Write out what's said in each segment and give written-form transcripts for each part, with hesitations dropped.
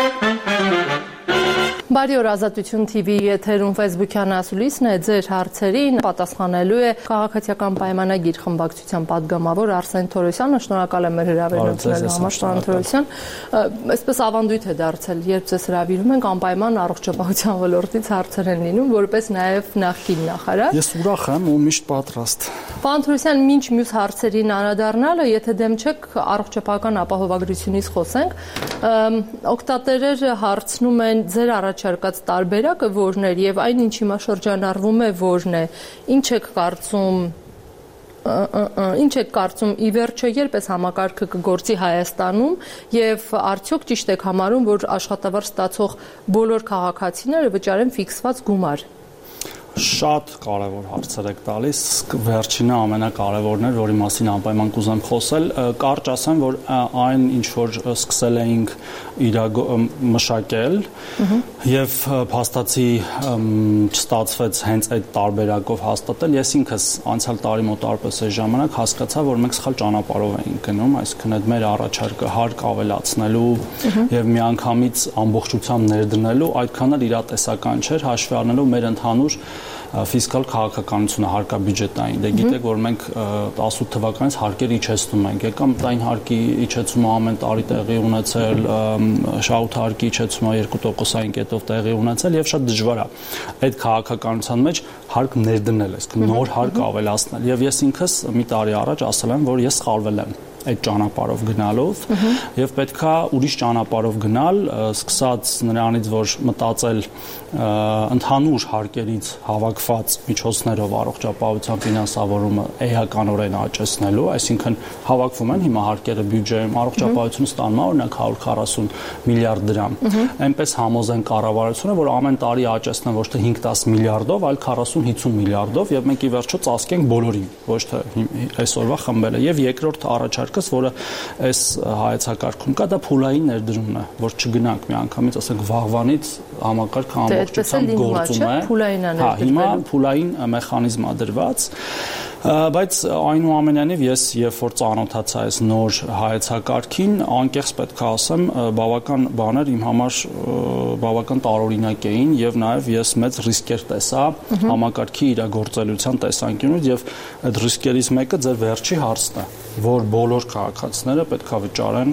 Բարի օր, Ազատություն TV-ի եթերում Facebook-յան ասուլիսն է, ձեր հարցերին պատասխանելու է քաղաքացիական պայմանագիր խմբակցության պատգամավոր Արսեն Թորոսյանը, շնորհակալ եմ մեր հրավերն ընդունելու համար, պարոն Թորոսյան։ Այսպես ավանդույթ է դարձել, երբ ձեզ հրավիրում ենք, անպայման առողջապահության ոլորտից հարցեր են լինում, որպես նաև նախկին նախարար։ Ես ուրախ եմ ու միշտ պատրաստ։ Պարոն Թորոսյան, մինչ մյուս հարցերին անդրադառնալը, եթե դեմ չեք, առողջապահական ապահովագրությունից խոսենք, օգտատերերը հարցնում են ձեր առաջարկած տարբերակը որն էր եւ այն ինչ հիմա շրջանառվում է որն է, ինչ եք կարծում ի վերջո երբ էս համակարգը կգործի Հայաստանում եւ արդյոք ճիշտ եք համարում, որ աշխատավարձ ստացող բոլոր քաղաքացիները վճարեն ֆիքսված գումար։ Շատ կարևոր հարցեր եք տալիս, վերջինը ամենակարևորն էր, որի մասին անպայման կուզեմ խոսել, կարճ ասեմ, որ այն ինչ որ սկսել էինք մշակել եւ փաստացի չստացվեց հենց այդ տարբերակով հաստատել, ես ինքս անցյալ տարի մոտ արպես այս ժամանակ հասկացա, որ մենք սխալ ճանապարհով էինք գնում, այսինքն այդ մեր առաջարկը հարկ ավելացնելու եւ միանգամից ամբողջությամբ ներդնելու այդքան էլ իրատեսական չէր, հաշվի առնելով մեր ընդհանուր ֆիսկալ քաղաքականությունը հարկաբյուջետային։ Դե գիտեք, որ մենք 18 թվականից հարկեր իջեցնում ենք, եկամ այն հարկի իջեցումը ամեն տարի տեղի ունեցել, շահութհարկի իջեցումը 2%-ային կետով տեղի ունեցել եւ շատ դժվար է այդ քաղաքականության մեջ հարկ ներդնել, այսինքն նոր հարկ ավելացնել։ Եվ ես ինքս մի տարի առաջ ասել եմ, որ ես սխալվել եմ այդ ճանապարհով գնալով եւ պետքա ուրիշ ճանապարհով գնալ, սկսած նրանից, որ մտածել ընդհանուր հարկերից հավաքված միջոցներով առողջապահության ֆինանսավորումը էականորեն աճեցնելու, այսինքն հավաքվում են հիմա հարկերը բյուջեում, առողջապահությունը ստանում է օրինակ 140 միլիարդ դրամ։ Այնպես համոզեն կառավարությունը, որ ամեն տարի աճեցնեն ոչ թե 5-10 միլիարդով, այլ 40-50 միլիարդով եւ մենք ի վերջո ծածկենք բոլորին, ոչ թե այսօրվա խմբերը։ Եվ երկրորդ առաջարկս, որը այս հայեցակարգում կա, դա փուլային ներդրումն է, որ չգնանք միանգամից, ասենք վաղվանից համակարգը ամբողջությամբ գործում է։ Հա, հիմա փուլային մեխանիզմ է դրված, բայց այնուամենայնիվ ես երբ որ ծանոթացա այս նոր հայեցակարգին, անկեղծ պետք է ասեմ, բավական բաներ իմ համար բավական տարօրինակ էին եւ նաեւ ես մեծ ռիսկեր տեսա համակարգի իրագործելիության տեսանկյունից եւ այդ ռիսկերից մեկը ձեր վերջի հարցն է, որ բոլոր քաղաքացիները պետք է վճարեն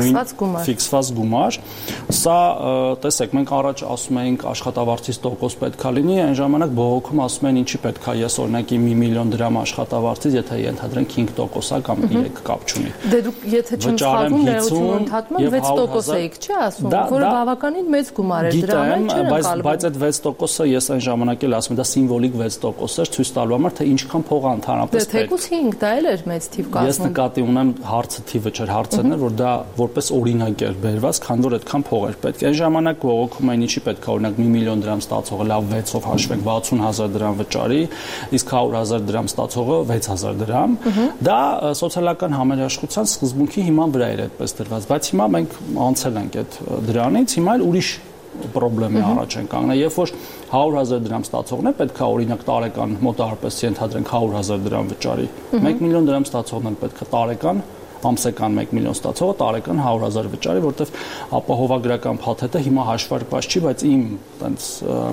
ֆիքսված գումար։ Սա տեսեք, մենք առաջ ասում էինք աշխատավարձից տոկոս պետք է լինի, այն ժամանակ բողոքում ասում են ինչի պետք է, ես օրինակ 1 միլիոն դրամ աշխատավարձից, եթե ենթադրենք 5% կամ 3 կապ չունի։ Դե դուք եթե չեմ սխալվում, ներողություն ընդհատում, 6% էիք, չէ՞ ասում, որը բավականին մեծ գումար էր, դրա մեջ չեն ընկալվում։ Բայց այդ 6%-ը ես այն ժամանակ էլ ասում եմ, դա սիմվոլիկ 6% էր, ցույց տալու համար, թե ինչքան փող է ընդհանրապես պետք։ Դե թեկուզ 5, դա էլ էր մեծ թիվ կազմում։ Նկատի ունեմ հարցը թիվը չէր, հարցն էր, որ դա որպես օրինակ էր բերված, քանի որ այդքան փող էր պետք։ Այն ժամանակ բողոքում էին ինչի պետք է, օրինակ 1 միլիոն դրամ ստացողը լավ 6-ով հաշվենք 60000 դրամ վճարի, իսկ 100000 դրամ ստացողը 6000 դրամ։ Դա սոցիալական համերաշխության սկզբունքի հիման վրա էր այդպես դրված, բայց հիմա մենք անցել ենք այդ դրանից, հիմա էլ ուրիշ պրոբլեմի առաջ են կանգնել, երբ որ 100000 դրամ ստացողն է պետք է օրինակ տարեկան մոտարպես ենթադրենք 100000 դրամ վճարի, 1 միլիոն դրամ ստացողն է պետք է տարեկան ամսական 1 միլիոն ստացողը տարեկան 100000 վճարի, որտեվ ապահովագրական փաթեթը հիմա հաշվարկված չի, բայց իմ տենց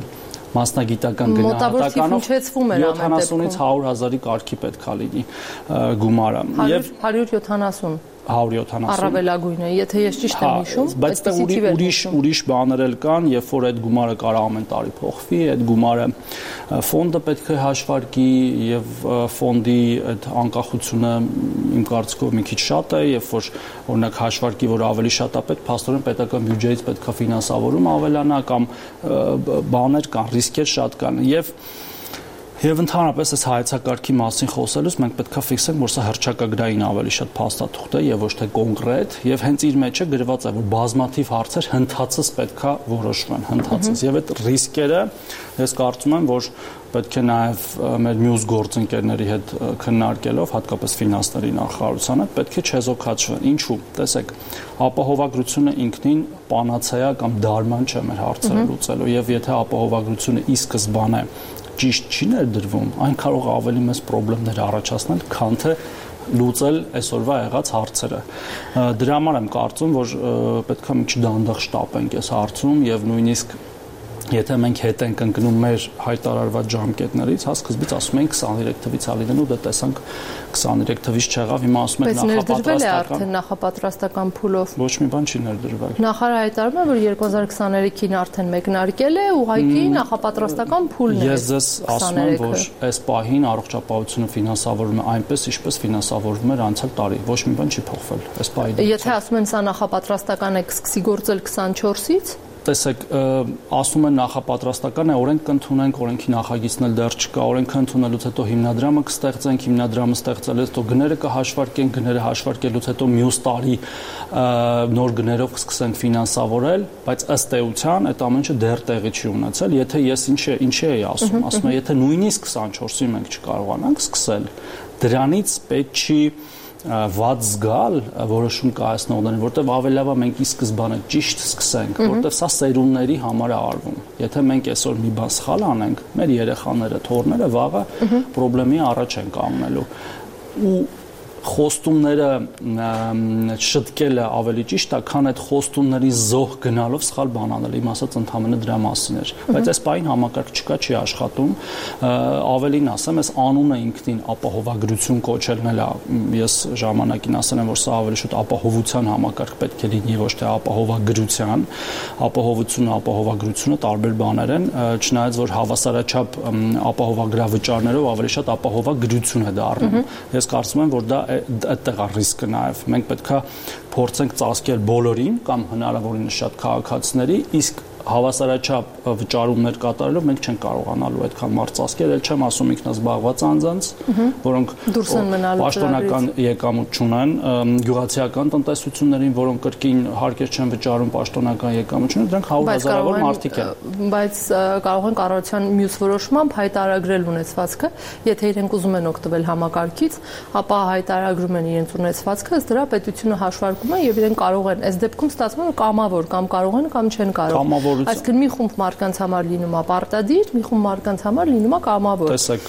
մասնագիտական գնահատականով 70-ից 100,000-ի կարգի պետք է լինի գումարը։ 170 170 առավելագույնը, եթե ես ճիշտ եմ հիշում, բայց ուրիշ բաներ էլ կան, երբ որ այդ գումարը կարող ամեն տարի փոխվի, այդ գումարը ֆոնդը պետք է հաշվարկի եւ ֆոնդի այդ անկախությունը իմ կարծիքով մի քիչ շատ է, երբ որ օրինակ հաշվարկի, որ ավելի շատ է պետք, փաստորեն պետական բյուջեից պետք է ֆինանսավորում ավելանա կամ բաներ կան, ռիսկեր շատ կան Եվ ընդհանրապես այս հայեցակարգի մասին խոսելուց մենք պետք է ֆիքսենք, որ սա հռչակագրային ավելի շատ փաստաթուղթ է եւ ոչ թե կոնկրետ, եւ հենց իր մեջ է գրված է, որ բազմաթիվ հարցեր հնդածս պետք է որոշվեն, հնդածս։ Եվ այդ ռիսկերը ես կարծում եմ, որ պետք է նաեւ մեր մյուս գործընկերների հետ քննարկելով, հատկապես ֆինանսների նախարարության հետ, պետք է չեզոքացվեն։ Ինչու՞։ Տեսեք, ապահովագրությունը ինքնին պանացեա կամ դարման չէ մեր հարցերը լուծելու, եւ եթե ապահովագրությունը ի սկզբանե ճիշտ չի ներդրվում, այն կարող ավելի մեծ խնդիրներ առաջացնել, քան թե լուծել այսօրվա եղած հարցերը։ Դրա համար եմ կարծում, որ պետք է մի քիչ դանդաղ շտապենք այս հարցում եւ նույնիսկ եթե մենք հետ ենք ընկնում մեր հայտարարված ժամկետներից, հա սկզբից ասում ենք 23 թվից է լինելու, դե տեսանք 23 թվից չեղավ, հիմա ասում ենք նախապատրաստական նախապատրաստական փուլով։ Ոչ մի բան չի ներդրվել։ Նախարարը հայտարարում է, որ 2023-ին արդեն մեկնարկել է, ուղղակի նախապատրաստական փուլն է։ Ես ձեզ ասում եմ, որ այս պահին առողջապահությունը ֆինանսավորվում է այնպես, ինչպես ֆինանսավորվում էր անցյալ տարի, ոչ մի բան չի փոխվել այս պահին։ Եթե ասում են սա նախապատրաստական է, կսկսի գործել 24-ից, տեսեք, ասում են նախապատրաստական է, օրենք կընդունենք, օրենքի նախագիծն էլ դեռ չկա, օրենքը ընդունելուց հետո հիմնադրամը կստեղծենք, հիմնադրամը ստեղծելուց հետո գները կհաշվարկենք, գները հաշվարկելուց հետո մյուս տարի նոր գներով կսկսենք ֆինանսավորել, բայց ըստ էության այդ ամենը դեռ տեղի չի ունեցել, եթե ես ինչի էի ասում, ասում եմ, եթե նույնիսկ 24-ին մենք չկարողանանք սկսել, դրանից պետք չի վատ զգալ որոշում կայացնողներին, որտեղ ավելի լավ է մենք ի սկզբանե ճիշտ սկսենք, որտեղ սա սերունդների համար է արվում։ Եթե մենք այսօր մի բան սխալ անենք, մեր երեխաները, թոռները վաղը խնդրի առաջ են կանգնելու։ Ու խոստումները շտկելը ավելի ճիշտ է, քան այդ խոստումների զոհ գնալով սխալ բան անել, իմ ասած ընդհանրապես դրա մասին էր։ Բայց այս պահին համակարգ չկա, չի աշխատում։ Ավելին ասեմ, այս անունը ինքնին ապահովագրություն կոչելն էլ ես ժամանակին ասել եմ, որ սա ավելի շուտ ապահովության համակարգ պետք է լինի, ոչ թե ապահովագրության։ Ապահովությունը, ապահովագրությունը տարբեր բաներ են, չնայած որ հավասարաչափ ապահովագրավճարներով ավելի շատ ապահովագրություն է դառնում։ Ես կարծում եմ, որ դա այդտեղ է ռիսկը նաև։ Մենք պետք է փորձենք ծածկել բոլորին կամ հնարավորինս շատ քաղաքացիների, իսկ հավասարաչափ վճարումներ կատարելով մենք չենք կարողանալու այդքան մարդ ծածկել, էլ չեմ ասում ինքնազբաղված անձանց, որոնք պաշտոնական եկամուտ չունեն, գյուղացիական տնտեսություններին, որոնք կրկին հարկեր չեն վճարում, պաշտոնական եկամուտ չունեն, դրանք 100,000-ավոր մարդիկ են։ Բայց կարող են կառավարության մյուս որոշմամբ հայտարարել ունեցվածքը, եթե իրենք ուզում են օգտվել համակարգից, ապա հայտարարում են իրենց ունեցվածքը, ըստ դրա պետությունը հաշվարկում է եւ իրենք կարող են, այս դեպքում ստացվում է կամավոր կամ կարող են կամ չեն կարող։ Այսինքն մի խումբ մարդկանց համար լինում է պարտադիր, մի խումբ մարդկանց համար լինում է կամավոր։ Տեսեք,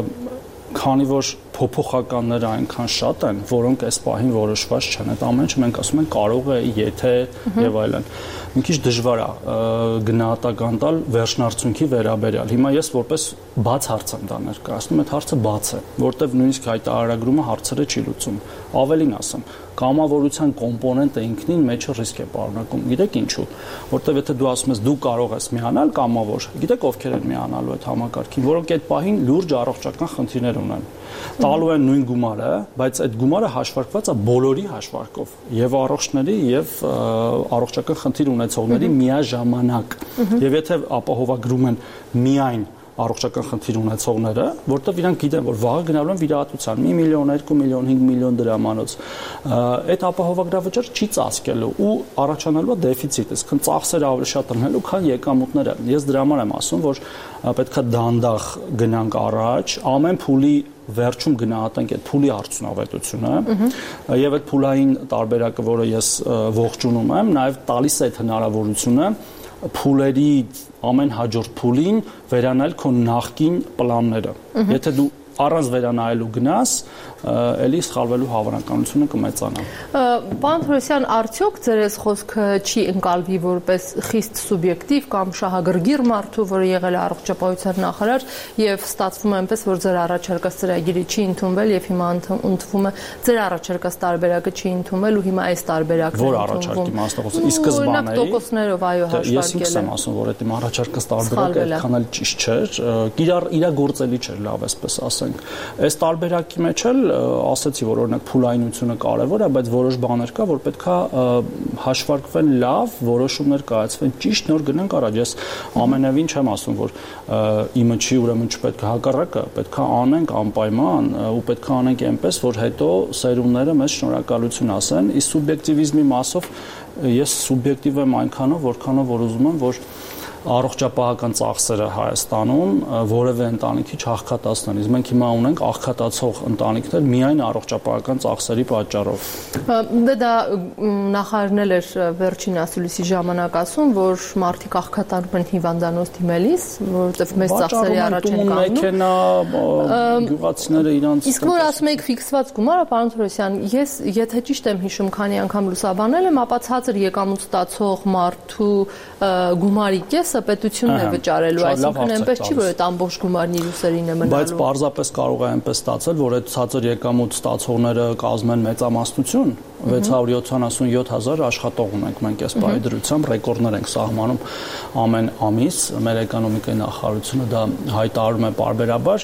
քանի որ փոփոխականները այնքան շատ են, որոնք այս պահին որոշված չեն, այդ ամենը մենք ասում ենք կարող է, եթե եւ այլն։ Մի քիչ դժվար է գնահատական տալ վերջնարդյունքի վերաբերյալ։ Հիմա ես որպես բաց հարց եմ դա ներկայացնում, այդ հարցը բաց է, որտեղ նույնիսկ հայտարարագրումը հարցերը չի լուծում։ Ավելին ասեմ, կամավորության կոմպոնենտը ինքնին մեջը ռիսկ է պարունակում։ Գիտեք ինչու։ Որտեղ եթե դու ասում ես դու կարող ես միանալ կամավոր, գիտեք ովքեր են միանալու այդ համակարգին, որոնք այդ պահին լուրջ առողջական խնդիրներ ունեն։ Տալու են նույն գումարը, բայց այդ գումարը հաշվարկված է բոլորի հաշվարկով, եւ առողջների եւ առողջական խնդիր ունեցողների միաժամանակ։ Եվ եթե ապահովագրում են միայն առողջական խնդիր ունեցողները, որտեղ իրանք գիտեն, որ վաղը գնալու են վիրահատության 1 միլիոն, 2 միլիոն, 5 միլիոն դրամանոց, այդ ապահովագրավճար չի ծածկելու ու առաջանալու է դեֆիցիտ, այսինքն ծախսերը ավելի շատ լինելու, քան եկամուտները։ Ես դրա համար եմ ասում, որ պետքա դանդաղ գնանք առաջ, ամեն փուլի վերջում գնահատենք այդ փուլի արդյունավետությունը եւ այդ փուլային տարբերակը, որը ես ողջունում եմ, նաեւ տալիս է այդ հնարավորությունը փուլերի ամեն հաջորդ փուլին վերանալ քո նախկին պլանները։ Եթե դու առանց վերանայելու գնաս, էլի սխալվելու հավանականությունը կմեծանա։ Պարոն Թորոսյան, արդյոք ձեր այս խոսքը չի ընկալվի որպես խիստ սուբյեկտիվ կամ շահագրգիռ մարդու, որը եղել է առողջապահության նախարար եւ ստացվում է այնպես, որ ձեր առաջարկած ծրագիրը չի ընդունվել եւ հիմա ընդվում է ձեր առաջարկած տարբերակը չի ընդունվել ու հիմա այս տարբերակն է Որ առաջարկի մասնախոս ի սկզբանե տոկոսներով այո հաշվարկել։ Ես ինքս եմ ասում, որ այդ իմ առաջարկած տարբերակը այդքան էլ ճիշտ չէր, իրագործելի չէր, լավ այսպես ասենք։ Այս տարբերակի մեջ էլ ասացի, որ օրինակ փուլայնությունը կարևոր է, բայց որոշ բաներ կա, որ պետքա հաշվարկվեն լավ, որոշումներ կայացվեն ճիշտ, նոր գնանք առաջ։ Ես ամենևին չեմ ասում, որ իմը չի, ուրեմն չպետք է, հակառակը, պետքա անենք անպայման ու պետքա անենք այնպես, որ հետո սերունդները մեզ շնորհակալություն ասեն։ Իսկ սուբյեկտիվիզմի մասով ես սուբյեկտիվ եմ այնքանով, որքանով որ ուզում եմ, որ առողջապահական ծախսերը Հայաստանում որևէ ընտանիքի չաղքատացնեն։ Իսկ մենք հիմա ունենք աղքատացող ընտանիքներ միայն առողջապահական ծախսերի պատճառով։ Դա նախարարն էր վերջին ասուլիսի ժամանակ ասում, որ մարդիկ աղքատանում են հիվանդանոց դիմելիս, որովհետև մեծ ծախսերի առաջ են կանգնում։ Մեքենա, գյուղացիները իրանց։ Իսկ որ ասում եք ֆիքսված գումարը, պարոն Թորոսյան, ես եթե ճիշտ եմ հիշում, քանի անգամ լուսաբանել եմ, ապա ցածր եկամուտ ստացող մարդու գումարի կեսը պետությունն է վճարելու, այսինքն այնպես չի, որ այդ ամբողջ գումարն իր ուսերին է մնալու։ Բայց պարզապես կարող է այնպես ստացել, որ այդ ցածր եկամուտ ստացողները կազմեն մեծամասնություն, 677,000 աշխատող ունենք մենք այս պահի դրությամբ, ռեկորդներ ենք սահմանում ամեն ամիս, մեր էկոնոմիկայի նախարարությունը դա հայտարարում է պարբերաբար,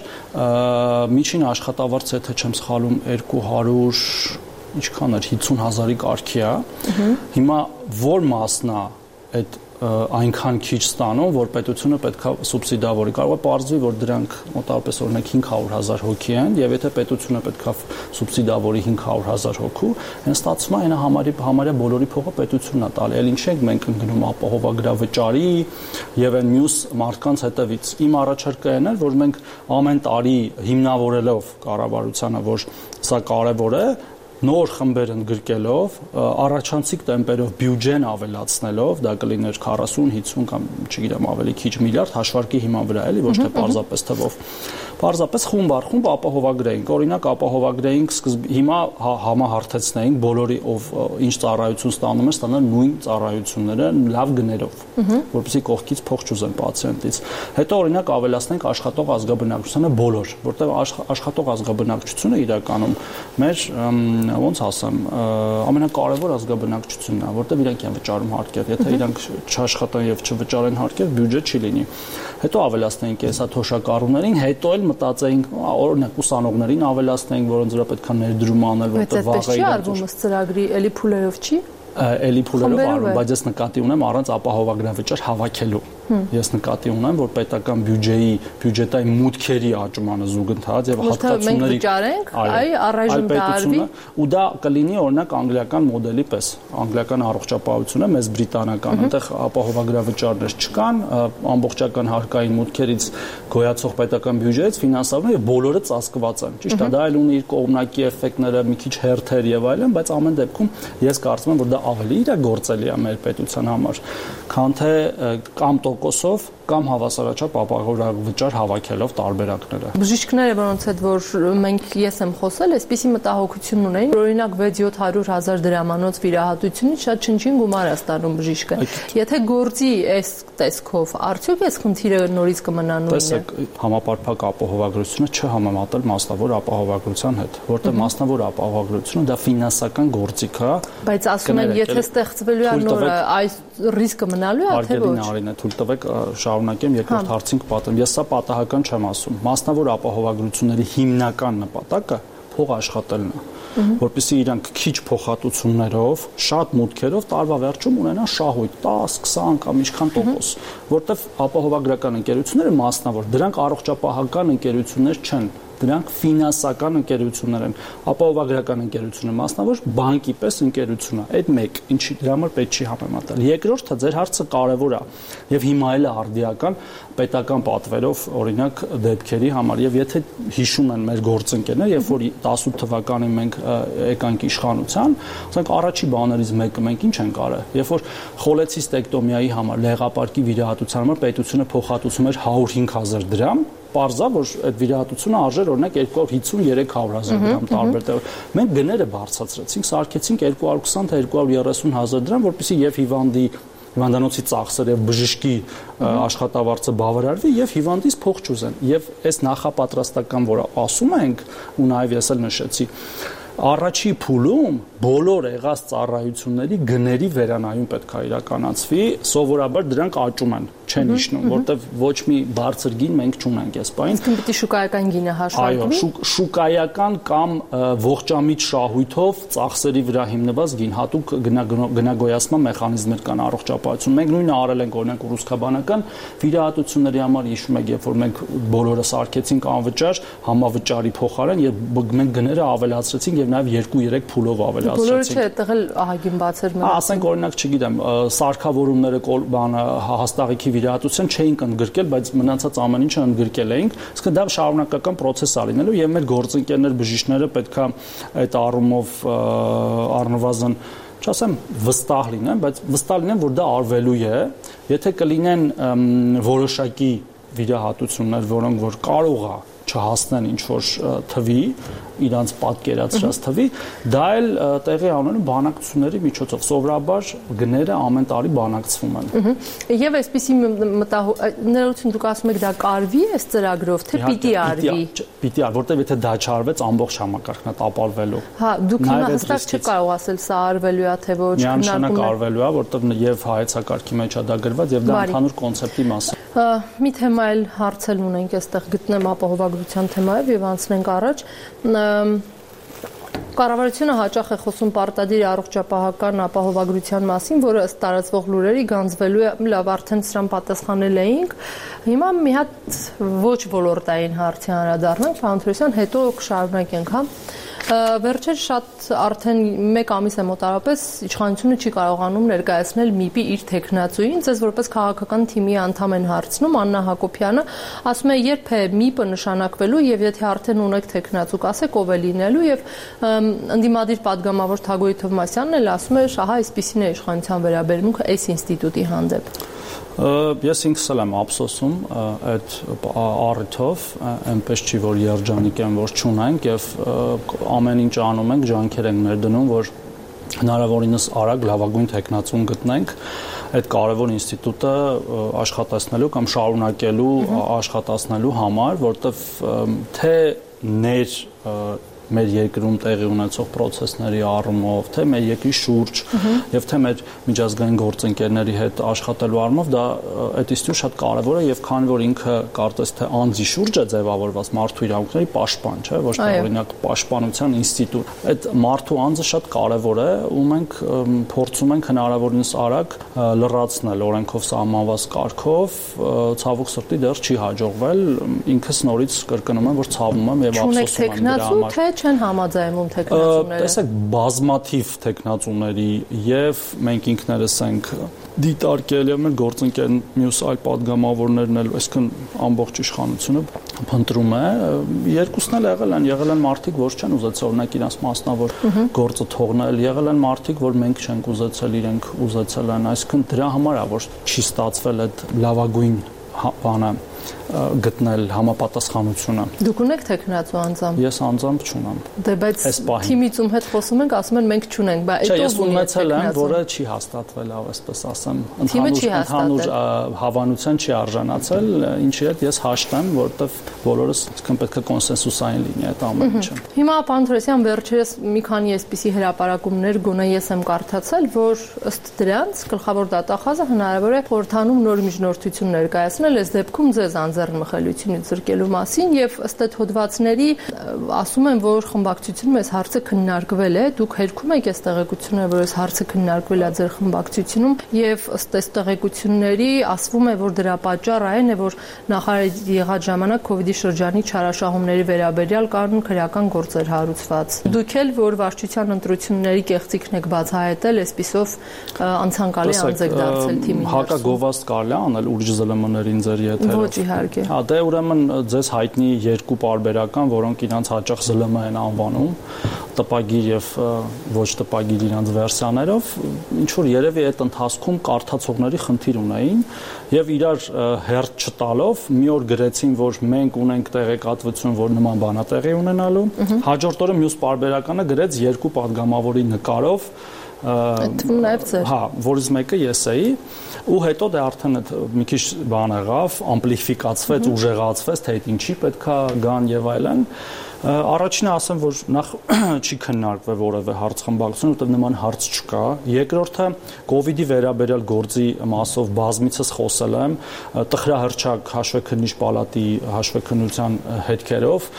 միջին աշխատավարձ, եթե չեմ սխալում, 200 ինչքան էր 50,000-ի կարգի է։ Հիմա որ մասն է այդ այնքան քիչ ստանում, որ պետությունը պետքա սուբսիդավորի։ Կարող է պարզվի, որ դրանք մոտավորապես օրինակ 500,000 հոգի են, եւ եթե պետությունը պետքա սուբսիդավորի 500,000 հոգու, այն ստացվում է այնա համարյա բոլորի փողը պետությունն է տալի։ Էլ ինչ ենք մենք ընկնում ապահովագրավճարի եւ այն մյուս մարդկանց հետևից։ Իմ առաջարկը այն է, որ մենք ամեն տարի հիմնավորելով կառավարությանը, որ սա կարեւոր է, նոր խմբեր ընդգրկելով, առաջանցիկ տեմպերով բյուջեն ավելացնելով, դա կլիներ 40, 50 կամ չգիտեմ ավելի քիչ միլիարդ հաշվարկի հիման վրա էլի, ոչ թե պարզապես թվով։ Պարզապես խումբ առ խումբ ապահովագրեինք, օրինակ ապահովագրեինք հիմա համահարթեցնեինք բոլորի ով ինչ ծառայություն ստանում է, ստանալ նույն ծառայությունները լավ գներով, որպեսզի կողքից փող չուզեն պացիենտից։ Հետո օրինակ ավելացնենք աշխատող ազգաբնակչությանը բոլոր, որտեղ աշխատող ազգաբնակչությունը իրականում մեր ոնց ասեմ, ամենակարևոր ազգաբնակչությունն է, որտեղ իրանք են վճարում հարկեր։ Եթե իրանք չաշխատեն եւ չվճարեն հարկեր, բյուջե չի լինի։ Հետո ավելացնենք հեսա թոշակառուներին, հետո էլ մտածեինք, օրինակ ուսանողներին ավելացնենք, որոնց վրա պետք է ներդրում անել, որտեղ վաղը իրենց։ Բայց այդպես չի արվում ըստ ծրագրի, էլի փուլերով չի։ Էլի փուլերով արվում, բայց ես նկատի ունեմ առանց ապահովագրավճար հավաքելու։ Ես նկատի ունեմ, որ պետական բյուջետային մուտքերի աճմանը զուգընթաց եւ հատկացումների մենք վճարենք, այ առայժմ դա արվի ու դա կլինի օրինակ անգլիական մոդելի պես։ Անգլիական առողջապահությունը մեզ բրիտանական, այնտեղ ապահովագրավճարներ չկան, ամբողջական հարկային մուտքերից գոյացող պետական բյուջեից ֆինանսավորվում եւ բոլորը ծածկված են։ Ճիշտ է, դա էլ ունի իր կողմնակի էֆեկտները, մի քիչ հերթեր եւ այլն, բայց ամեն դեպքում ես կարծում եմ, որ դա ավելի իրագործելի է մեր պետության համար, քան թե կամ տոկոսով կամ հավասարաչափ ապահովագրավճար հավաքելով տարբերակները։ Բժիշկները, որոնց հետ որ մենք ես եմ խոսել, այսպիսի մտահոգություն ունեն, որ օրինակ 600-700,000 դրամանոց վիրահատությունից շատ չնչին գումար է ստանում բժիշկը։ Եթե գործի այս տեսքով, արդյոք այս խնդիրը նորից կմնա նույնը։ Տեսեք, համապարփակ ապահովագրությունը չհամեմատել մասնավոր ապահովագրության հետ, որտեղ մասնավոր ապահովագրությունը դա ֆինանսական գործիք է։ Բայց ասում են, եթե ստեղծվելու է նորը, այս ռիսկը մնալու է, թե ոչ։ Արինե, թույլ տվեք շարունակեմ երկրորդ հարցին կպատեմ։ Ես սա պատահական չեմ ասում։ Մասնավոր ապահովագրությունների հիմնական նպատակը փող աշխատելն է, որպեսզի իրանք քիչ փոխհատուցումներով, շատ մուտքերով տարվա վերջում ունենան շահույթ 10, 20 կամ ինչքան տոկոս, որտեղ ապահովագրական ընկերությունները մասնավոր, դրանք առողջապահական ընկերություններ չեն, դրանք ֆինանսական ընկերություններ են, ապահովագրական ընկերությունը մասնավոր, բանկի պես ընկերություն է, այդ մեկ, ինչի դրա համար պետք չի համեմատել։ Երկրորդը ձեր հարցը կարևոր է եւ հիմա էլ է արդիական պետական պատվերով օրինակ դեպքերի համար եւ եթե հիշում են մեր գործընկերներ, երբ որ 18 թվականին մենք եկանք իշխանության, ասենք առաջի բաներից մեկը մենք ինչ ենք արել, երբ որ խոլեցիստեկտոմիայի համար, լեղապարկի վիրահատության համար պետությունը փոխհատուցում էր 105,000 դրամ, պարզա որ այդ վիրահատությունը արժեր օրինակ 250-300,000 դրամ տարբեր տեղով։ Մենք գները բարձրացրեցինք, սարքեցինք 220 թե 230,000 դրամ, որպեսզի եւ հիվանդանոցի ծախսերը եւ բժշկի աշխատավարձը բավարարվի եւ հիվանդից փող չուզեն։ Եվ այս նախապատրաստական, որը ասում ենք, ու նաեւ ես էլ նշեցի, առաջի փուլում բոլոր եղած ծառայությունների գների վերանայում պետք է իրականացվի, սովորաբար դրանք աճում են, չեն իջնում, որտեվ ոչ մի բարձր գին մենք չունենք այս պահին։ Իսկ պիտի շուկայական գինը հաշվարկվի։ Այո, շուկայական կամ ողջամիտ շահույթով ծախսերի վրա հիմնված գին, հատուկ գնագոյացման մեխանիզմներ կան առողջապահություն։ Մենք նույնը արել ենք օրինակ ռուսկաբանական վիրահատությունների համար, հիշում եք, երբ որ մենք բոլորը սարքեցինք անվճար, համավճարի փոխարեն եւ մենք գները ավելացրեցինք եւ նաեւ 2-3 փուլով ավելացրեցինք։ Բոլորը չէ, այդտեղ էլ ահագին բաց էր մնացել։ Ասենք օրինակ, չգիտեմ, սարքավորումները հաստաղիքի վիրահատության չէինք ընդգրկել, բայց մնացած ամեն ինչը ընդգրկել էինք, իսկ դա շարունակական process է լինելու եւ մեր գործընկերներ բժիշկները պետքա այդ առումով առնվազն չասեմ վստահ լինեն, բայց վստահ լինեն, որ դա արվելու է, եթե կլինեն որոշակի վիրահատություններ, որոնք որ կարող է չհասնեն ինչ-որ թվի, իրանց պատկերացրած թվի, դա էլ տեղի ունենում բանակցությունների միջոցով։ Սովորաբար գները ամեն տարի բանակցվում են։ Եվ այսպիսի ներողություն դուք ասում եք դա կարվի է ծրագրով, թե պիտի արվի։ Պիտի արվի, որտեղ եթե դա չարվեց, ամբողջ համակարգն է տապալվելու։ Հա, դուք հիմա հստակ չկարող ասել սա արվելու է, թե ոչ քննարկում արվելու է, որտեղ եւ հայեցակարգի մեջ է դա գրված եւ դա ընդհանուր կոնցեպտի մաս է։ Մի թեմա էլ հարցել ունենք այստեղ գտնեմ ապահովագրության թեմայով եւ անցնենք առաջ։ Կառավարությունը հաճախ է խոսում պարտադիր առողջապահական ապահովագրության մասին, որը ըստ տարածվող լուրերի գանձվելու է, լավ, արդեն սրան պատասխանել էինք։ Հիմա մի հատ ոչ ոլորտային հարցի անդրադառնանք, Փանթրոսյան, հետո կշարունակենք, հա։ Վերջերս շատ արդեն 1 ամիս է մոտարապես իշխանությունը չի կարողանում ներկայացնել ՄԻՊ-ի իր տեխնացուին, ձեզ որպես քաղաքական թիմի անդամ են հարցնում, Աննա Հակոբյանը ասում է, երբ է ՄԻՊ-ը նշանակվելու եւ եթե արդեն ունեք տեխնացու, կասեք ով է լինելու եւ ընդդիմադիր падգամավոր Թագոյ Թովմասյանն էլ ասում է, ահա այսպիսին է իշխանության վերաբերմունքը այս ինստիտուտի հանդեպ։ Ես ինքս էլ եմ ափսոսում այդ առիթով, այնպես չի որ երջանիկ եմ, որ չունենք եւ ամեն ինչ անում ենք, ջանքեր ենք ներդնում, որ հնարավորինս արագ լավագույն տեխնացուն գտնենք այդ կարևոր ինստիտուտը աշխատացնելու կամ շարունակելու աշխատացնելու համար, որտեվ թե մեր երկրում տեղի ունեցող process-ների առումով, թե մեր երկրի շուրջ եւ թե մեր միջազգային գործընկերների հետ աշխատելու առումով դա այդ ինստիտուտը շատ կարեւոր է եւ քանի որ ինքը կարծես թե անձի շուրջ է ձևավորված մարդու իրավունքների պաշտպան, չէ, ոչ թե օրինակ պաշտպանության ինստիտուտ։ Այդ մարդու անձը շատ կարեւոր է ու մենք փորձում ենք հնարավորինս արագ լրացնել օրենքով սահմանված կարգով, ցավոք սրտի դեռ չի հաջողվել, ինքս նորից կրկնում եմ, որ ցավում եմ եւ ափսոսում եմ դրա համար։ Չեն համաձայնում տեխնացուները։ Տեսեք, բազմաթիվ տեխնացուների եւ մենք ինքներս ենք դիտարկել եւ մեր գործընկեր մյուս այլ падգամավորներն էլ, այսինքն ամբողջ իշխանությունը փնտրում է, երկուսն էլ եղել են մարդիկ, որ չեն ուզեցել օրինակ իրաց մասնավոր գործը թողնել, եղել են մարդիկ, որ մենք չենք ուզեցել, իրենք ուզեցել են, այսինքն դրա համար է, որ չի ստացվել այդ լավագույն բանը գտնել համապատասխանությունը։ Դուք ունեք տեխնացու անձամբ։ Ես անձամբ չունեմ։ Դե բայց թիմից ում հետ խոսում ենք, ասում են մենք չունենք, բայց այդով ես ունեցել եմ, որը չի հաստատվել, այսպես ասեմ, ընդհանուր հավանության չի արժանացել, ինչի հետ ես հաշտեմ, որովհետև բոլորս իսկական պետք է կոնսենսուսային լինի այդ ամեն ինչը։ Հիմա Փանթրոսյան վերջերս մի քանի այսպիսի հրապարակումներ գոնե ես եմ կարդացել, որ ըստ դրանց գլխավոր դատախազը հնարավոր է խորհրդանում նոր միջնորդություն ներկայացնել, այս դեպքում ձեզ անձեռնմխելիությունից զրկելու մասին եւ ըստ այդ հոդվածների ասում են, որ խմբակցությունում այս հարցը քննարկվել է, դուք հերքում եք այս տեղեկությունները, որ այս հարցը քննարկվել է ձեր խմբակցությունում եւ ըստ այս տեղեկությունների ասվում է, որ դրա պատճառը այն է, որ նախարար եղած ժամանակ COVID-ի շրջանի չարաշահումների վերաբերյալ կան քրեական գործեր հարուցված։ Դուք էլ որ վարչության ընտրությունների կեղծիքն եք բացահայտել, այսպիսով անցանկալի անձ եք դարձել թիմին։ Հակագովազդ կարելի է անել ուրիշ ԶԼՄ-ներին ձեր եթերով։ Ոչ իհարկե։ Հա, դե ուրեմն ձեզ հայտնի երկու պարբերական, որոնք իրանց հաճախ ԶԼՄ են անվանում, տպագիր եւ ոչ տպագիր իրանց վերսիաներով, ինչ որ երևի այդ ընթացքում կարդացողների խնդիր ունեին եւ իրար հերթ չտալով մի օր գրեցին, որ մենք ունենք տեղեկատվություն, որ նման բան է տեղի ունենալու։ Հաջորդ օրը մյուս պարբերականը գրեց երկու падգամավորի նկարով Թվում նաև ձեր։ Հա, որից մեկը ես էի, ու հետո դե արդեն մի քիչ բան եղավ, ամպլիֆիկացվեց, ուժեղացվեց, թե այդ ինչի պետքա գան եւ այլն։ Առաջինը ասեմ, որ նախ չի քննարկվել որևէ հարց խմբակցություն, որտեղ նման հարց չկա։ Երկրորդը COVID-ի վերաբերյալ գործի մասով բազմիցս խոսել եմ, տխրահռչակ հաշվեկնիչ պալատի հաշվեկնության հետքերով,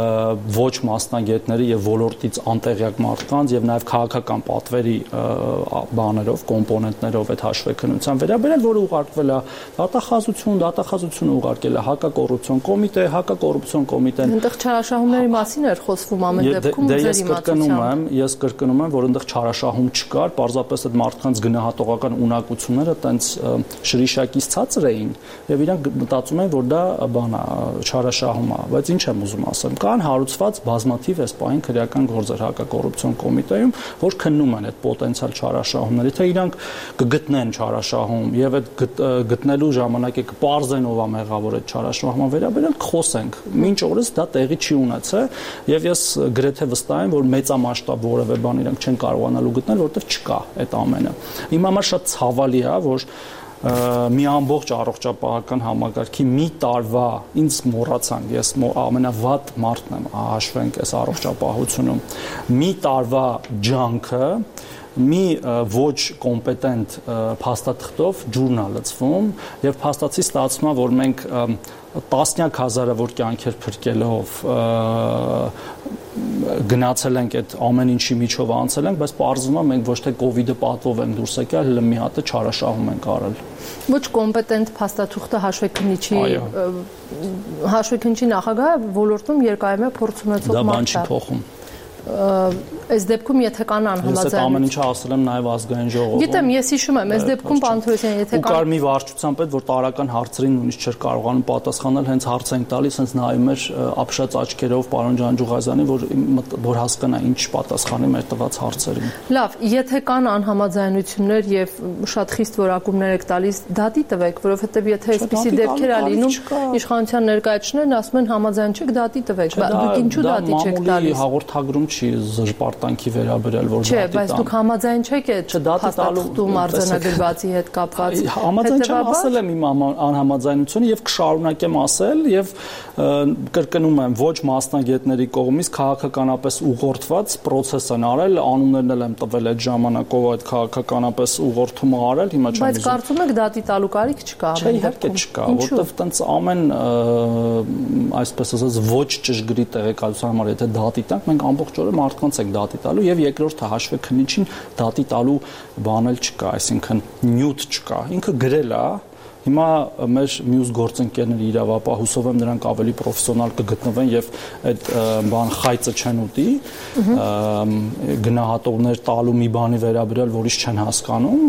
ոչ մասնագետների եւ ոլորտից անտեղյակ մարդկանց եւ նաեւ քաղաքական պատվերի բաներով, կոմպոնենտներով այդ հաշվեկնության վերաբերյալ, որը ուղարկվել է դատախազությունը ուղարկել է հակակոռուպցիոն կոմիտե, հակակոռուպցիոն կոմիտեն։ Այնտեղ չարաշահումների որի մասին էր խոսվում ամեն դեպքում ձեր իմացությամբ։ Ես կրկնում եմ, որ այնտեղ չարաշահում չկար, պարզապես այդ մարդկանց գնահատողական ունակությունները տենց շրիշակից ցածր էին եւ իրանք մտածում են, որ դա բան է, չարաշահում է, բայց ինչ եմ ուզում ասեմ, կան հարուցված բազմաթիվ այս պահին քրեական գործեր հակակոռուպցիոն կոմիտեում, որ քննում են այդ պոտենցիալ չարաշահումները, թե իրանք կգտնեն չարաշահում եւ այդ գտնելու ժամանակ կպարզեն ով է մեղավոր այդ չարաշահման վերաբերյալ խոսենք։ Մինչ օրս դա տեղի չի ունեցել եւ ես գրեթե վստահ եմ, որ մեծամասշտաբ որևէ բան իրանք չեն կարողանալու գտնել, որովհետեւ չկա այդ ամենը։ Իմ համար շատ ցավալի է, որ մի ամբողջ առողջապահական համակարգի մի տարվա ինձ մոռացան, ես ամենավատ մարդն եմ, հաշվենք այս առողջապահությունում, մի տարվա ջանքը մի ոչ կոմպետենտ փաստաթղթով ջուրն է լցվում եւ փաստացի ստացվում է, որ մենք տասնյակ հազարավոր կյանքեր փրկելով գնացել ենք այդ ամեն ինչի միջով անցել ենք, բայց պարզվում է մենք ոչ թե կոവിഡ്ը պատվով ենք դուրս եկել, հələ մի հատ չարաշահում ենք արել։ Ոչ կոմպետենտ փաստաթուղթը հաշվեկնչի նախագահը ոլորտում երկարամյա փորձ ունեցող մարդ է։ Դա բան չի փոխում։ Այս դեպքում եթե կան անհամաձայնություն։ Ես ամեն ինչը ասել եմ նաև ազգային ժողովում։ Գիտեմ, ես հիշում եմ, այս դեպքում պարոն Թորոսյան, եթե կան կար մի վարչության պետ, որ տարական հարցերին նույնիսկ չէր կարողանում պատասխանել, հենց հարց են տալիս, հենց նայում էր ապշած աչքերով պարոն Ջանջուղազյանի, որ հասկանա ինչ պատասխանի մեր տված հարցերին։ Լավ, եթե կան անհամաձայնություններ եւ շատ խիստ որակումներ եք տալիս, դատի տվեք, որովհետեւ եթե այսպիսի դեպքեր ա լինում, իշխանության ներկայացուցիչներն ասում են համաձայն չեք, դատի տվեք։ Դուք ինչու դատի չեք տալիս։ Հաղորդագրում չի զրպարտանքի վերաբերել, որ դատի տան։ Չէ, բայց դուք համաձայն չեք այդ փաստաթղթում արձանագրվածի հետ կապված։ Համաձայն չեմ, ասել եմ իմ անհամաձայնությունը եւ կշարունակեմ ասել եւ կրկնում եմ, ոչ մասնագետների կողմից քաղաքականապես ուղղորդված process են արել, անուններն էլ եմ տվել այդ ժամանակով այդ քաղաքականապես ուղղորդումը արել, հիմա չեմ ուզում։ Բայց կարծում եք դատի տալու կարիք չկա։ Չէ, իհարկե չկա, որովհետեւ տենց ամեն այսպես ասած ոչ ճշգրիտ տեղեկատվության համար եթե դատի տանք, մենք ամբողջ օրը մարդկանց ենք դատի տալու եւ երկրորդը հաշվեկնիչին դատի տալու բան էլ չկա, այսինքն նյութ չկա, ինքը գրել է։ Հիմա մեր մյուս գործընկերները իրավապահ հուսով եմ նրանք ավելի պրոֆեսիոնալ կգտնվեն եւ այդ բան խայծը չեն ուտի գնահատողներ տալու մի բանի վերաբերյալ, որից չեն հասկանում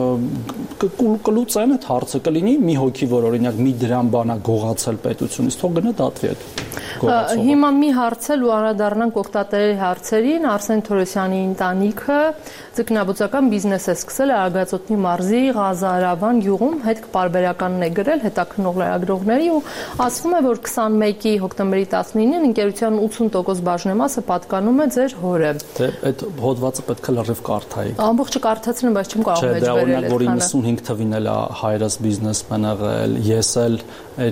կլուծեն այդ հարցը, կլինի մի հոգի, որ օրինակ մի դրամ բանա գողացել պետությունից, թող գնա դատվի այդ գողացողը։ Հիմա մի հարցել ու անդրադառնանք օգտատերերի հարցերին, Արսեն Թորոսյանի ընտանիքը ձկնաբուծական բիզնես է սկսել Արագածոտնի մարզի Ղազարավան գյուղում հետ կպարբերականն է գրել հետաքննող լրագրողների ու ասվում է, որ 21-ի հոկտեմբերի 19-ին ընկերության 80% բաժնեմասը պատկանում է ձեր հորը։ Դե այդ հոդվածը պետք է լրիվ կարդայի։ Ամբողջը կարդացնեմ, բայց չեմ կարող մեջ վերել այդ բանը։ Չէ, դա օրինակ, որ 95 թվին էլ հայրս բիզնեսմեն եղել, ես էլ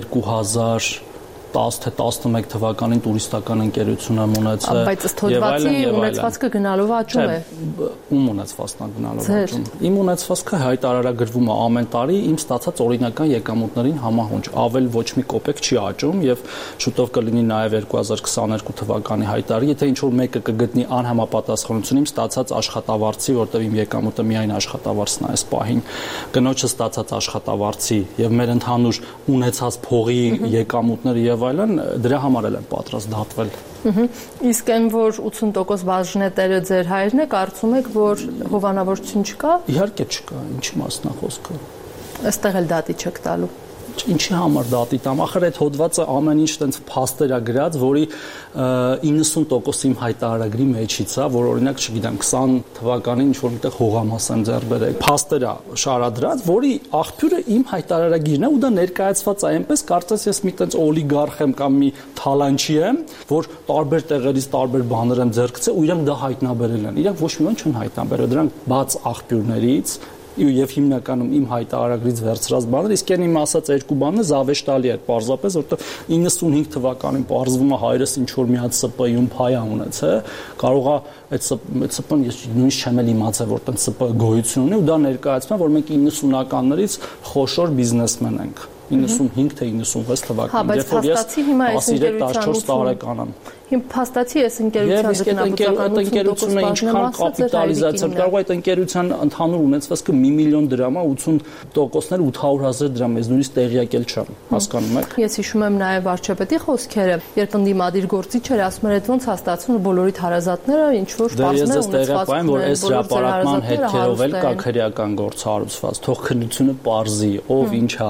2010 թե 11 թվականին տուրիստական ընկերություն եմ ունեցել։ Բայց ըստ հոդվածի ունեցվածքը գնալով աճում է։ Ում ունեցվածքն է գնալով աճում։ Իմ ունեցվածքը հայտարարագրվում է ամեն տարի իմ ստացած օրինական եկամուտներին համահունչ։ Ավել ոչ մի կոպեկ չի աճում եւ շուտով կլինի նաեւ 2022 թվականի հայտարարի, եթե ինչ որ մեկը կգտնի անհամապատասխանություն իմ ստացած աշխատավարձի, որտեղ իմ եկամուտը միայն աշխատավարձն է այս պահին, կնոջը ստացած աշխատավարձի եւ մեր ընդհանուր ունեցած փողի եկամուտները եւ այլն, դրա համար էլ եմ պատրաստ դատվել։ Իսկ այն որ 80% բաժնետերը ձեր հայրն է, կարծում եք, որ հովանավորություն չկա։ Իհարկե չկա, ինչի մասն է խոսքը։ Այստեղ էլ դատի չեք տալու։ Ինչի համար դատի տամ, ախր այդ հոդվածը ամեն ինչ տենց փաստեր է գրած, որի 90% իմ հայտարարագրի մեջից է, որ օրինակ, չգիտեմ, 20 թվականին ինչ-որ միտեղ հողամաս եմ ձեռք բերել։ Փաստեր է շարադրած, որի աղբյուրը իմ հայտարարագիրն է ու դա ներկայացված է այնպես, կարծես ես մի տենց օլիգարխ եմ կամ մի թալանչի եմ, որ տարբեր տեղերից տարբեր բաներ եմ ձեռքցել ու իրենք դա հայտնաբերել են։ Իրենք ոչ մի բան չեն հայտնաբերել, դրանք բաց աղբյուրներից եւ հիմնականում իմ հայտարարագրից վերցրած բաներ, իսկ այն իմ ասած երկու բանը զավեշտալի է, պարզապես որտեղ 95 թվականին պարզվում է հայրս ինչ որ մի հատ ՍՊ-ում փայ ունեցել, կարող է այդ ՍՊ-ն ես նույնիսկ չեմ էլ իմացել, որ տենց ՍՊ գոյություն ունի ու դա ներկայացնում է, որ մենք 90-ականներից խոշոր բիզնեսմեն ենք։ 95 թե 96 թվականին, երբ որ ես 13-14 տարեկան եմ։ Փաստացի այս ընկերության ընկերությունը ինչքան կապիտալիզացիա կարող է այդ ընկերության ընդհանուր ունեցվածքը 1 միլիոն դրամ է, 80%-ներ 800,000 դրամ, ես նույնիսկ տեղյակել չեմ, հասկանում եք։ Ես հիշում եմ նաև վարչապետի խոսքերը, երբ ընդդիմադիր գործիչը ասում էր, այդ ոնց հաստատվում բոլորի հարազատները ինչ որ սպասում են ունեցվածքն, որ այս հրապարակման հետքերով էլ կա քրեական գործ հարուցված, թող քննությունը պարզի, ով ինչ է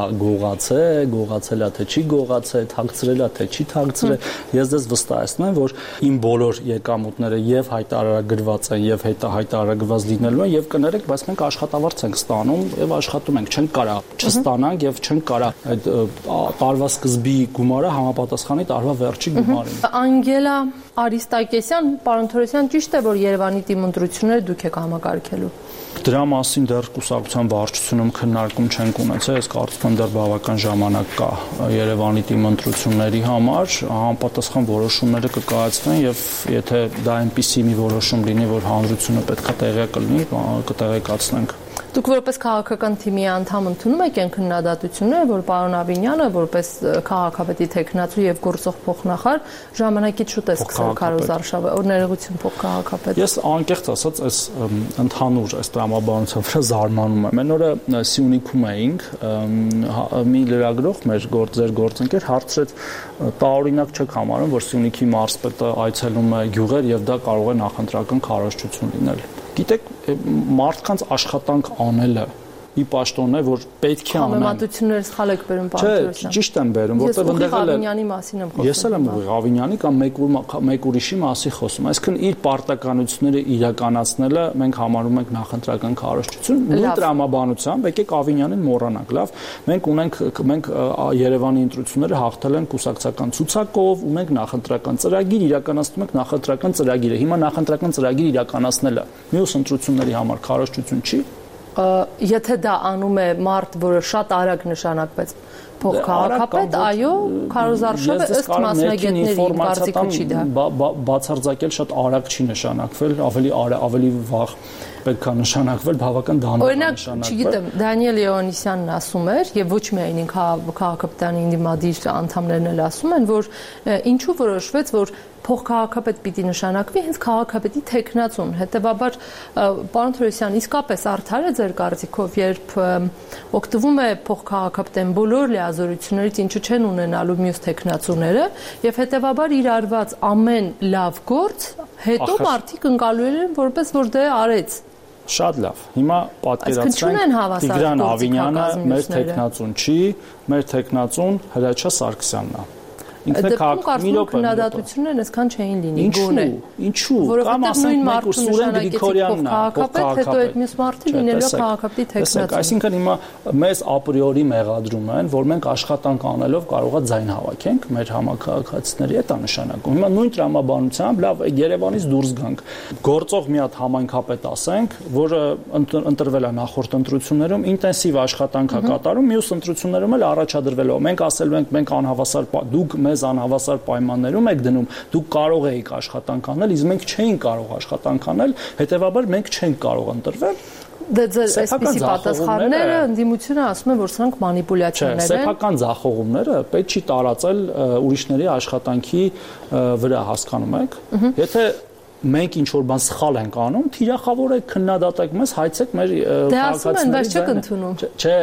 գողացել է թե չի գողացել, թաքցրել է թե չի թաքցրել, ես դες վստահեցնում եմ, որ իմ բոլոր եկամուտները եւ հայտարարագրված են եւ հայտարարագրված լինելու են եւ կներեք, բայց մենք աշխատավարձ ենք ստանում եւ աշխատում ենք, չենք կարա չստանանք եւ չենք կարա այդ տարվա սկզբի գումարը համապատասխանի տարվա վերջի գումարին։ Անգելա Արիստակեսյան, պարոն Թորոսյան, ճիշտ է, որ Երևանի թիմ ընտրությունները դուք եք համակարգելու։ Դրա մասին դեռ կուսակցության վարչությունում քննարկում չենք ունեցել, ես կարծում եմ դեռ բավական ժամանակ կա Երևանի թիմ ընտրությունների համար, համապատասխան որոշումները կկայացվեն եւ եթե դա այնպիսի մի որոշում լինի, որ հանրությունը պետքա տեղյակ լինի, կտեղեկացնենք։ Դուք որպես քաղաքական թիմի անդամ ընդունում եք այն քննադատությունները, որ պարոն Ավինյանը որպես քաղաքապետի տեխնացու եւ գործող փոխնախարար ժամանակից շուտ է սկսել քարոզարշավը, օրներեղություն փոխքաղաքապետ։ Ես անկեղծ ասած այս ընդհանուր այս տրամաբանության վրա զարմանում եմ։ Այն օրը Սյունիքում էինք, մի լրագրող մեր ձեր գործընկեր հարցրեց, տարօրինակ չեք համարում, որ Սյունիքի մարզպետը այցելում է գյուղեր եւ դա կարող է նախընտրական քարոզչություն լինել։ Գիտեք, մարդկանց աշխատանք անելը ի պաշտոն է, որ պետք է անեն։ Համեմատությունները սխալ եք բերում, պարոն Թորոսյան։ Չէ, ճիշտ եմ բերում, որտեղ ընդեղել է Ավինյանի մասին եմ խոսում։ Ես էլ եմ ուղիղ Ավինյանի կամ մեկ ուրիշի մասի խոսում։ Այսինքն իր պարտականությունները իրականացնելը մենք համարում ենք նախընտրական քարոզչություն։ Նույն տրամաբանությամբ եկեք Ավինյանին մոռանանք, լավ։ Մենք Երևանի ընտրությունները հաղթել ենք կուսակցական ցուցակով, ունենք նախընտրական ծրագիր, իրականացնում ենք նախընտրական ծրագիրը։ Հիմա նախընտրական ծրագիր իրականացնելը մյուս ընտրությունների համար քարոզչություն չի։ Եթե դա անում է մարդ, որը շատ արագ նշանակվեց փոխքաղաքապետ, այո, քարոզարշավը ըստ մասնագետների կարծիքով չի դա։ Բացարձակել շատ արագ չի նշանակվել, ավելի վաղ պետք է նշանակվել, բավական դանդաղ նշանակվել։ Օրինակ, չգիտեմ, Դանիել Յովհաննիսյանն ասում էր, եւ ոչ միայն ինքը քաղաքապետարանի ընդդիմադիր անդամներն էլ ասում են, որ ինչու որոշվեց, որ փոխքաղաքապետ պիտի նշանակվի հենց քաղաքապետի տեխնացուն։ Հետևաբար, պարոն Թորոսյան, իսկապես արդար է ձեր կարծիքով, երբ օգտվում է փոխքաղաքապետեն բոլոր լիազորություններից, ինչու չեն ունենալու մյուս տեխնացուները, եւ հետևաբար իր արված ամեն լավ գործ հետո մարդիկ ընկալել են որպես որ դե արեց։ Շատ լավ։ Հիմա պատկերացրենք Տիգրան Ավինյանը մեր տեխնացուն չի, մեր տեխնացուն Հրաչյա Սարգսյանն է։ Դեպքում կարծում քննադատություններն այսքան չէին լինի գոնե։ Ինչու՞։ Կամ ասենք մենք Սուրեն Գրիգորյանն է, հետո այդ մյուս մարդը լինելու է քաղաքապետի տեխնացու։ Այսինքն հիմա մեզ ապրիորի մեղադրում են, որ մենք աշխատանք անելով կարողա ձայն հավաքենք մեր համակարգացիների, դա նշանակում։ Հիմա նույն տրամաբանությամբ լավ Երևանից դուրս գանք։ Գործող մի հատ համայնքապետ ասենք, որը ընտրվել է նախորդ ընտրություններում, ինտենսիվ աշխատանք է կատարում, մյուս ընտրություններում էլ առաջադրվել է։ Մենք ասելու ենք, մենք անհավասար դուք մեզ անհավասար պայմաններում եք դնում, դուք կարող եք աշխատանք անել, իսկ մենք չէինք կարող աշխատանք անել, հետեւաբար մենք չենք կարող ընտրվել։ Դե ձեր այսպիսի պատասխանները ընդդիմությունը ասում է, որ սրանք մանիպուլյացիաներ են։ Սեփական ձախողումները պետք չի տարածել ուրիշների աշխատանքի վրա, հասկանում եք։ Եթե մենք ինչ որ բան սխալ ենք անում, թիրախավորեք, քննադատեք մեզ, հայցեք մեր քաղաքացիների ձայնը։ Չէ,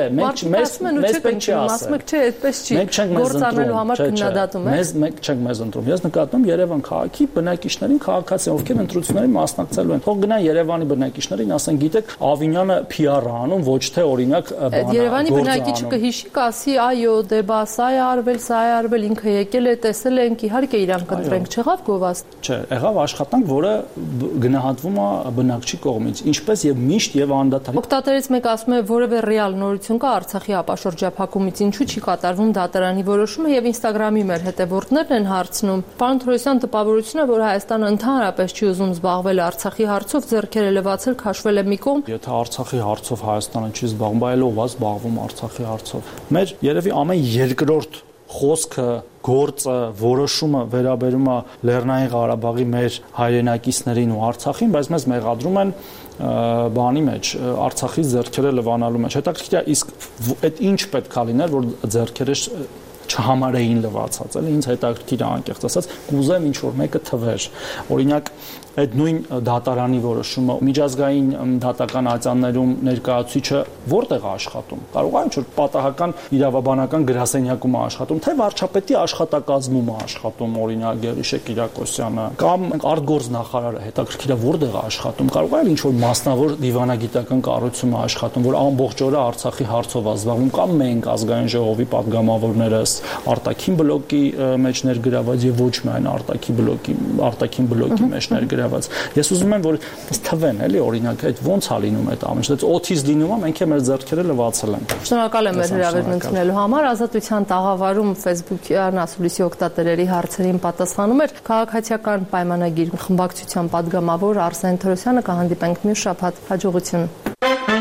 մեզ պետք չի ասում, չէ, այդպես չի։ Գործանելու համար քննադատում եք։ Մենք չենք մեզ ընտրում։ Ես նկատում Երևան քաղաքի բնակիչներին, քաղաքացիներին, ովքեր ընտրություններին մասնակցելու են։ Թող գնան Երևանի բնակիչներին, ասեն, գիտեք, Ավինյանը PR-ը անում, ոչ թե օրինակ բանը։ Երևանի բնակիչը կհիշի, կասի, այո, դե բա սա է արվել, ինքը եկել է, տեսել ենք, իհարկե իրան կընտրենք, չեղավ գովաստ։ Չէ, եղավ աշխատանք, որը գնահատվում է բնակչի կողմից, ինչպես եւ միշտ եւ անդադար։ Օգտատերից մեկ ասում է, որևէ ռեալ նորություն կա Արցախի ապաշրջափակումից, ինչու չի կատարվում դատարանի որոշումը եւ Instagram-ի մեր հետևորդներն են հարցնում։ Պարոն Թորոսյան, տպավորություն է, որ Հայաստանը ընդհանրապես չի ուզում զբաղվել Արցախի հարցով, ձեռքերը լվացել, քաշվել է մի կողմ։ Եթե Արցախի հարցով Հայաստանը չի զբաղվում, այլ ով է զբաղվում Արցախի հարցով։ Մեր երևի ամեն երկրորդ խոսքը, գործը, որոշումը վերաբերում է Լեռնային Ղարաբաղի մեր հայրենակիցներին ու Արցախին, բայց մեզ մեղադրում են բանի մեջ, Արցախի ձեռքերը լվանալու մեջ։ Հետաքրքիր է, իսկ այդ ինչ պետք է լիներ, որ ձեռքերը չհամարեին լվացած, էլի ինձ հետաքրքիր է անկեղծ ասած, կուզեմ ինչ որ մեկը թվեր։ Օրինակ այդ նույն դատարանի որոշումը միջազգային դատական ատյաններում ներկայացուցիչը որտեղ է աշխատում։ Կարող է ինչ-որ պատահական իրավաբանական գրասենյակում է աշխատում, թե վարչապետի աշխատակազմում է աշխատում, օրինակ Գերիշե Կիրակոսյանը, կամ արտգործ նախարարը հետաքրքիր է որտեղ է աշխատում։ Կարող է ինչ-որ մասնավոր դիվանագիտական կառույցում է աշխատում, որ ամբողջ օրը Արցախի հարցով է զբաղվում, կամ մենք ազգային ժողովի падգամավորներս արտաքին բլոկի մեջ ներգրաված եւ ոչ միայն արտաքին բլոկի մեջ ներգրաված։ Ես ուզում եմ որ թվեն, էլի օրինակ այդ ոնց է լինում այդ ամենը, այդ օթից լինում է, մենք էլ մեր ձեռքերը լվացել ենք։ Շնորհակալ եմ մեր հրավերն ընդունելու համար։ Ազատության տաղավարում Facebook-յան ասուլիսի օգտատերերի հարցերին պատասխանում էր քաղաքացիական պայմանագիր խմբակցության падգամավոր Արսեն Թորոսյանը։ Կհանդիպենք մյուս շաբաթ, հաջողություն։